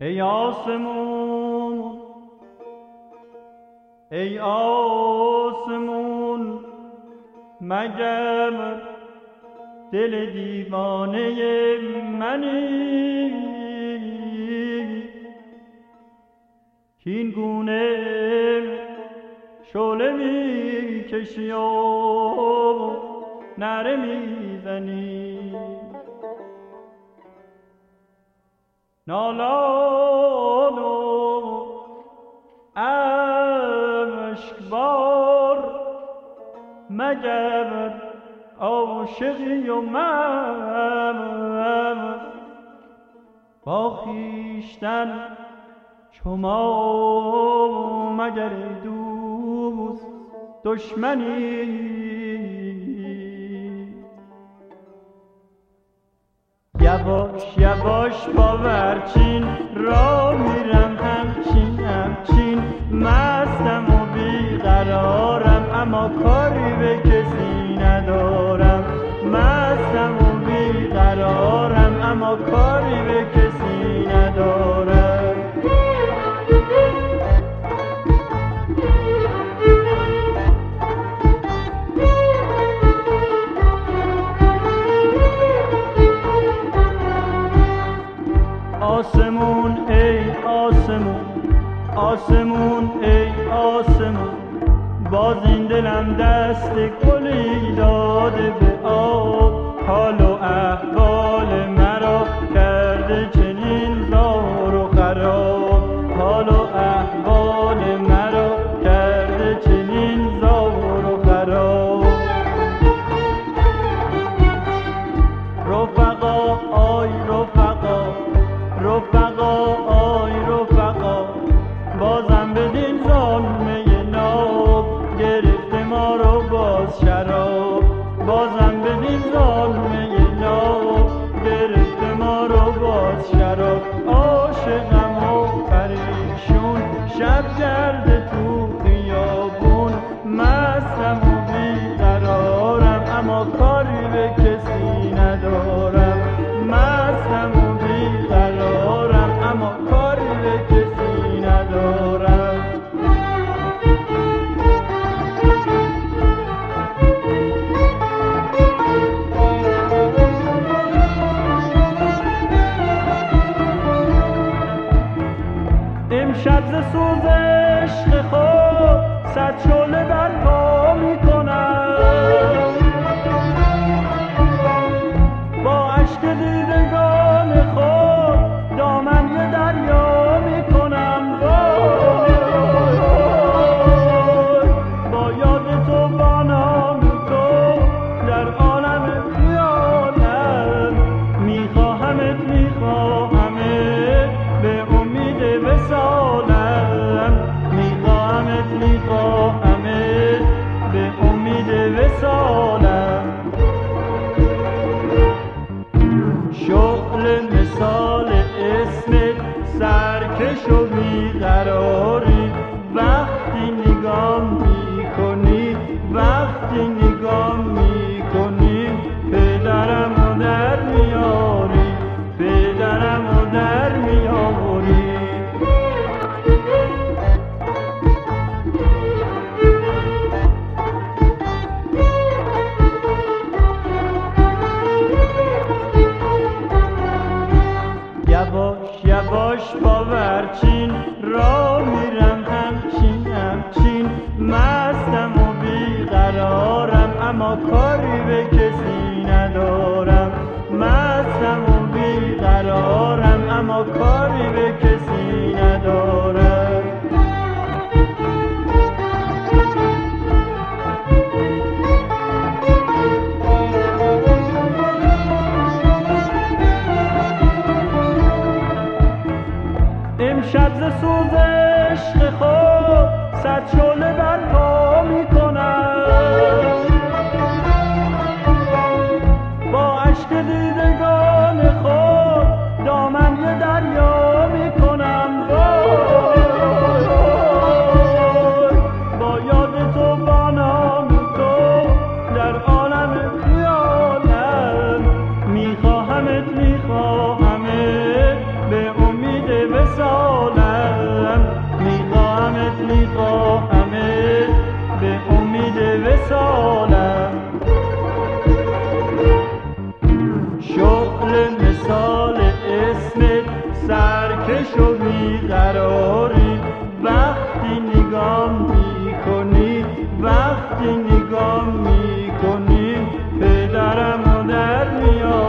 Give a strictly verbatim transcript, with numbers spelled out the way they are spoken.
ای آسمون ای آسمون مگر دل دیوانه منی این گونه شعله می کشی و نره می زنی نالان و اشکبار مگر عاشقی و من با خویشتن شما مگر دوست دشمنی یواش یواش باورچین را میرم همچین همچین مستم و بیقرارم اما کاری به کسی ندارم مستم و بیقرارم اما کاری به کسی ندارم آسمون ای آسمون آسمون ای آسمون باز این دلم دست گلی داده به آب حال و احوال مرا کرده چنین زار و خراب حال و احوال مرا کرده چنین زار و خراب رفقا آی رفقا رفقا آی رفقا بازم بدین ظلمه ناب گرفته ما رو باز شراب بازم بدین ظلمه ناب گرفته ما رو باز شراب عاشقم و پریشون شب کرده تو خیابون مستم و بیقرارم اما کاری به کسی ندارم مستم و بیقرارم اما کاری به کسی ندارم امشب ز سوز عشق امید وصالم، میخواهمت میخواهمت به امید وصالم. شغل مثال اسمت سرکش و بیقراری، وقتی نگاه میکنی وقتی نگاه میکنی پدرم و در میاری.